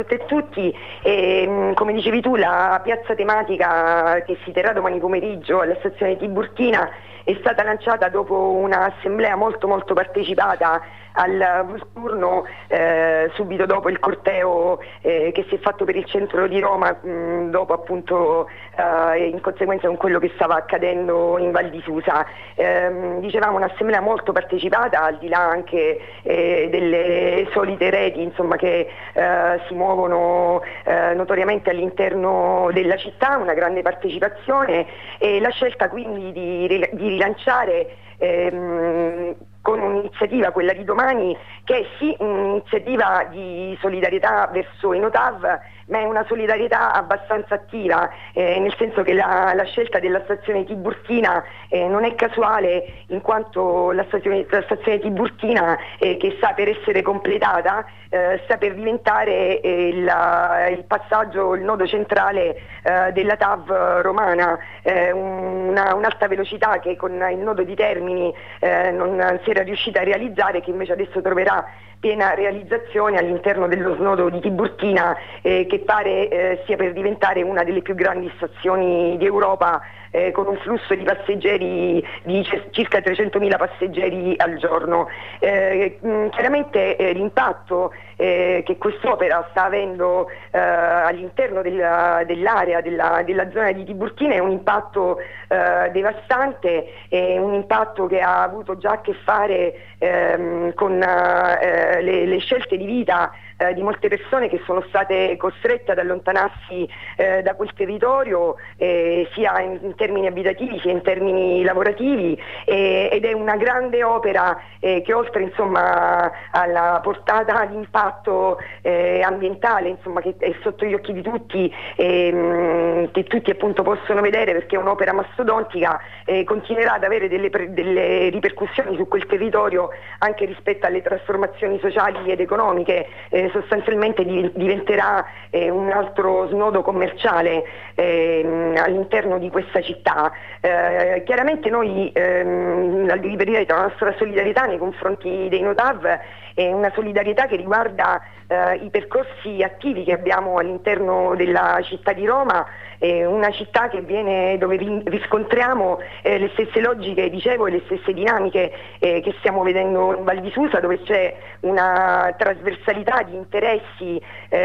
tutte e tutti. Come dicevi tu, la piazza tematica che si terrà domani pomeriggio alla stazione Tiburtina è stata lanciata dopo un'assemblea molto partecipata al turno, subito dopo il corteo che si è fatto per il centro di Roma, dopo appunto in conseguenza con quello che stava accadendo in Val di Susa. Dicevamo un'assemblea molto partecipata, al di là anche delle solite reti, insomma, che si muovono notoriamente all'interno della città, una grande partecipazione, e la scelta quindi di rilanciare con un'iniziativa, quella di domani, che è sì un'iniziativa di solidarietà verso i NOTAV, ma è una solidarietà abbastanza attiva, nel senso che la scelta della stazione Tiburtina non è casuale, in quanto la stazione Tiburtina, che sta per essere completata, sta per diventare il passaggio, il nodo centrale della TAV romana, un'alta velocità che con il nodo di Termini non si era riuscita a realizzare, che invece adesso troverà piena realizzazione all'interno dello snodo di Tiburtina, che pare stia per diventare una delle più grandi stazioni d'Europa, con un flusso di passeggeri di circa 300.000 passeggeri al giorno. Chiaramente l'impatto che quest'opera sta avendo all'interno dell'area della zona di Tiburtina è un impatto devastante, un impatto che ha avuto già a che fare con le scelte di vita di molte persone che sono state costrette ad allontanarsi da quel territorio, sia in termini abitativi sia in termini lavorativi, ed è una grande opera che, oltre insomma alla portata di impatto ambientale, insomma, che è sotto gli occhi di tutti, che tutti appunto possono vedere, perché è un'opera mastodontica, continuerà ad avere delle ripercussioni su quel territorio anche rispetto alle trasformazioni sociali ed economiche. Sostanzialmente diventerà un altro snodo commerciale all'interno di questa città. Chiaramente noi ripeto, la nostra solidarietà nei confronti dei NOTAV è una solidarietà che riguarda i percorsi attivi che abbiamo all'interno della città di Roma, una città dove riscontriamo le stesse logiche, dicevo, e le stesse dinamiche che stiamo vedendo in Val di Susa, dove c'è una trasversalità di interessi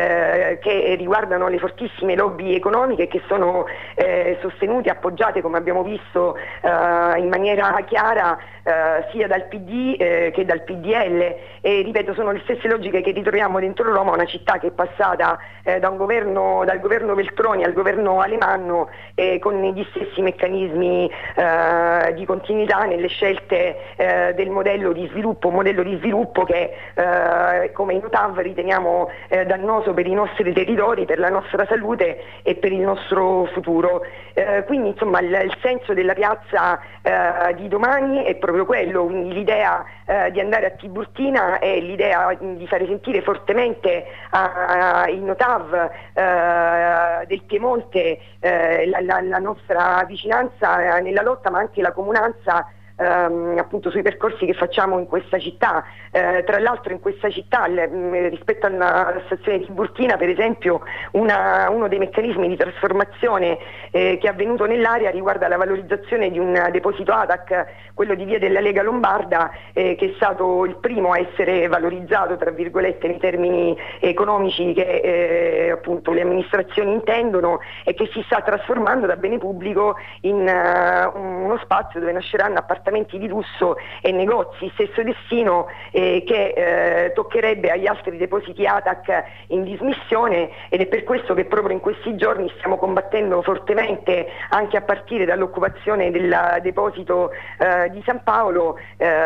che riguardano le fortissime lobby economiche, che sono sostenute, appoggiate, come abbiamo visto, in maniera chiara sia dal PD che dal PDL, e ripeto, sono le stesse logiche che ritroviamo dentro Roma, una città che è passata dal governo Veltroni al governo Alemanno, con gli stessi meccanismi di continuità nelle scelte del modello di sviluppo, un modello di sviluppo che come in NOTAV riteniamo dannoso per i nostri territori, per la nostra salute e per il nostro futuro. Quindi insomma il senso della piazza di domani è proprio quello, quindi l'idea di andare a Tiburtina è l'idea di fare sentire fortemente il NOTAV del Piemonte la nostra vicinanza nella lotta, ma anche la comunanza appunto sui percorsi che facciamo in questa città. Tra l'altro in questa città, rispetto alla stazione Tiburtina per esempio, uno dei meccanismi di trasformazione che è avvenuto nell'area riguarda la valorizzazione di un deposito ATAC, quello di Via della Lega Lombarda, che è stato il primo a essere valorizzato, tra virgolette, nei termini economici che appunto le amministrazioni intendono, e che si sta trasformando da bene pubblico in uno spazio dove nasceranno appartamenti di lusso e negozi, stesso destino che toccherebbe agli altri depositi ATAC in dismissione, ed è per questo che proprio in questi giorni stiamo combattendo fortemente, anche a partire dall'occupazione del deposito di San Paolo,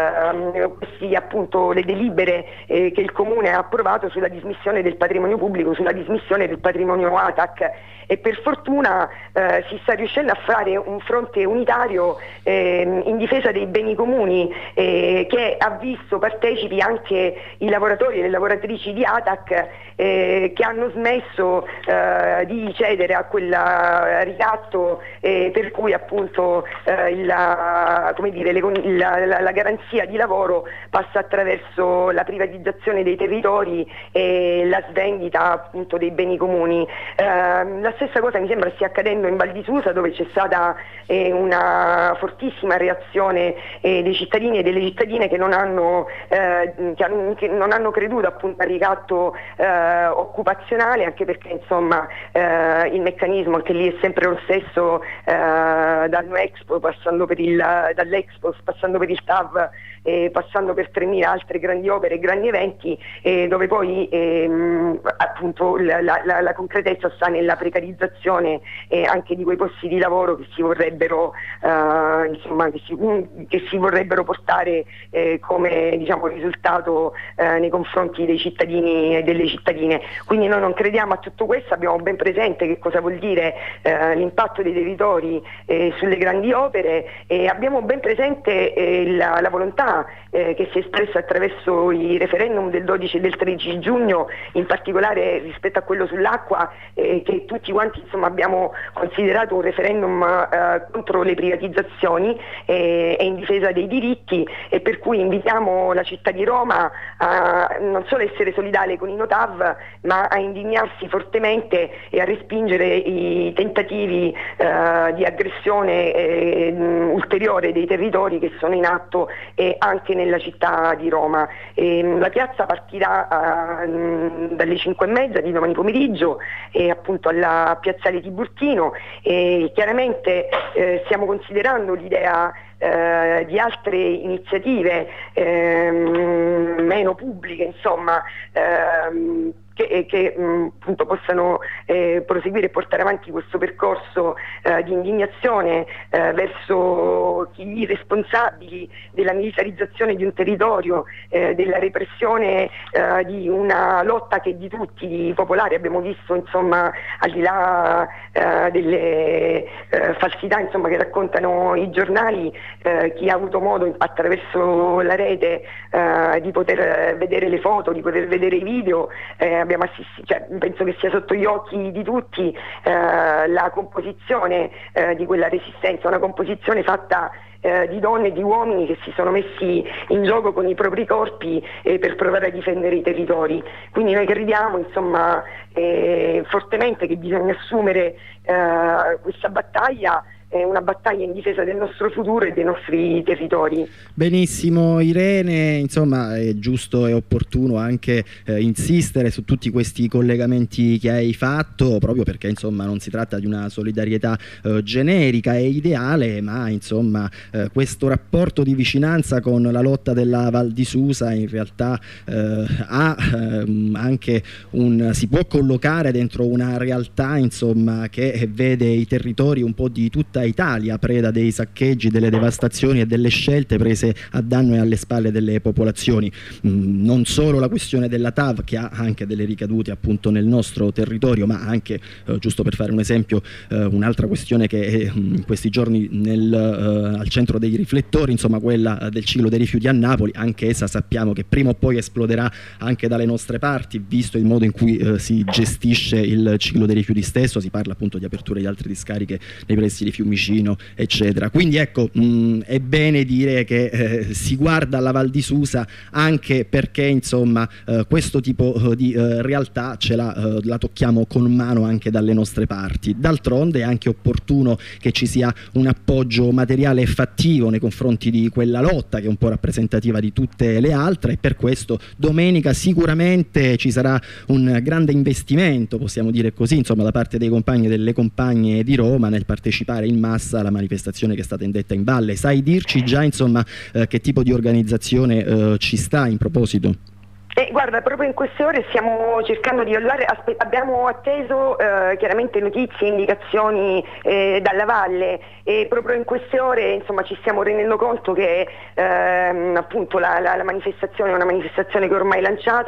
questi appunto le delibere che il Comune ha approvato sulla dismissione del patrimonio pubblico, sulla dismissione del patrimonio ATAC, e per fortuna si sta riuscendo a fare un fronte unitario in difesa difesa dei beni comuni, che ha visto partecipi anche i lavoratori e le lavoratrici di ATAC, che hanno smesso di cedere a quel ricatto, per cui appunto la garanzia di lavoro passa attraverso la privatizzazione dei territori e la svendita appunto dei beni comuni. La stessa cosa mi sembra stia accadendo in Val di Susa, dove c'è stata una fortissima reazione dei cittadini e delle cittadine che non hanno creduto appunto al ricatto occupazionale, anche perché insomma il meccanismo anche lì è sempre lo stesso, dall'Expo passando per il TAV, passando per 3.000 altre grandi opere e grandi eventi, dove poi appunto la concretezza sta nella precarizzazione anche di quei posti di lavoro che si vorrebbero che si vorrebbero portare come risultato nei confronti dei cittadini e delle cittadine. Quindi noi non crediamo a tutto questo, abbiamo ben presente che cosa vuol dire l'impatto dei territori sulle grandi opere, e abbiamo ben presente la volontà che si è espressa attraverso i referendum del 12 e del 13 giugno, in particolare rispetto a quello sull'acqua, che tutti quanti abbiamo considerato un referendum contro le privatizzazioni e in difesa dei diritti, e per cui invitiamo la città di Roma a non solo essere solidale con i Notav, ma a indignarsi fortemente e a respingere i tentativi di aggressione ulteriore dei territori che sono in atto anche nella città di Roma. La piazza partirà dalle 5:30 di domani pomeriggio appunto alla piazzale Tiburtino, e chiaramente stiamo considerando l'idea di altre iniziative meno pubbliche, insomma, che appunto possano proseguire e portare avanti questo percorso di indignazione verso i responsabili della militarizzazione di un territorio, della repressione di una lotta che è di tutti, di popolari. Abbiamo visto insomma, al di là delle falsità insomma, che raccontano i giornali, chi ha avuto modo attraverso la rete di poter vedere le foto, di poter vedere i video, penso che sia sotto gli occhi di tutti la composizione di quella resistenza, una composizione fatta di donne e di uomini che si sono messi in gioco con i propri corpi per provare a difendere i territori. Quindi noi crediamo insomma, fortemente che bisogna assumere questa battaglia. È una battaglia in difesa del nostro futuro e dei nostri territori. Benissimo Irene, insomma è giusto e opportuno anche insistere su tutti questi collegamenti che hai fatto, proprio perché insomma non si tratta di una solidarietà generica e ideale, ma insomma questo rapporto di vicinanza con la lotta della Val di Susa in realtà ha anche si può collocare dentro una realtà insomma che vede i territori un po' di tutta Italia preda dei saccheggi, delle devastazioni e delle scelte prese a danno e alle spalle delle popolazioni. Non solo la questione della TAV, che ha anche delle ricadute appunto nel nostro territorio, ma anche, giusto per fare un esempio, un'altra questione che è in questi giorni al centro dei riflettori, insomma quella del ciclo dei rifiuti a Napoli. Anche essa sappiamo che prima o poi esploderà anche dalle nostre parti, visto il modo in cui si gestisce il ciclo dei rifiuti stesso. Si parla appunto di aperture di altre discariche nei pressi di Fiumicino, eccetera. Quindi ecco, è bene dire che si guarda alla Val di Susa anche perché insomma questo tipo di realtà la tocchiamo con mano anche dalle nostre parti. D'altronde è anche opportuno che ci sia un appoggio materiale e fattivo nei confronti di quella lotta che è un po' rappresentativa di tutte le altre, e per questo domenica sicuramente ci sarà un grande investimento, possiamo dire così, insomma, da parte dei compagni e delle compagne di Roma nel partecipare in massa alla manifestazione che è stata indetta in valle. Sai dirci già insomma che tipo di organizzazione ci sta in proposito? Guarda, proprio in queste ore stiamo cercando di evaluare, abbiamo atteso chiaramente notizie, indicazioni dalla valle, e proprio in queste ore insomma ci stiamo rendendo conto che appunto la manifestazione è una manifestazione che ormai è lanciata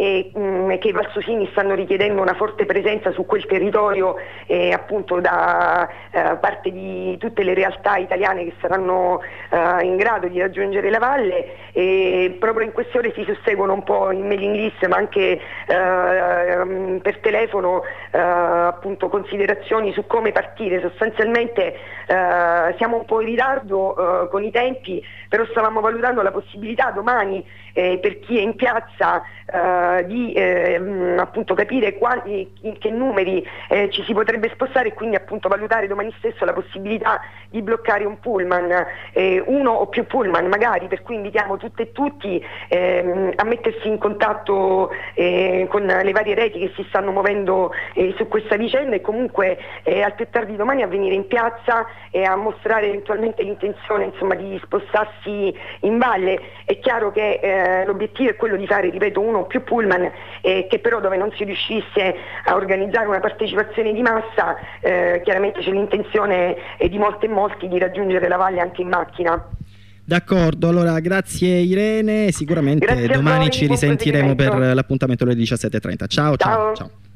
che i valsosini stanno richiedendo una forte presenza su quel territorio, appunto da parte di tutte le realtà italiane che saranno in grado di raggiungere la valle, e proprio in queste ore si susseguono un po' in mailing list ma anche per telefono appunto considerazioni su come partire. Sostanzialmente siamo un po' in ritardo con i tempi, però stavamo valutando la possibilità domani per chi è in piazza di appunto capire in che numeri ci si potrebbe spostare, e quindi appunto valutare domani stesso la possibilità di bloccare un pullman, uno o più pullman magari, per cui invitiamo tutte e tutti a mettersi in contatto con le varie reti che si stanno muovendo su questa vicenda, e comunque al più tardi domani a venire in piazza e a mostrare eventualmente l'intenzione, insomma, di spostarsi in valle. È chiaro che l'obiettivo è quello di fare, ripeto, uno o più pullman, che però dove non si riuscisse a organizzare una partecipazione di massa, chiaramente c'è l'intenzione di molti e molti di raggiungere la valle anche in macchina. D'accordo, allora grazie Irene, sicuramente Grazie domani voi, ci risentiremo per l'appuntamento alle 17:30. Ciao.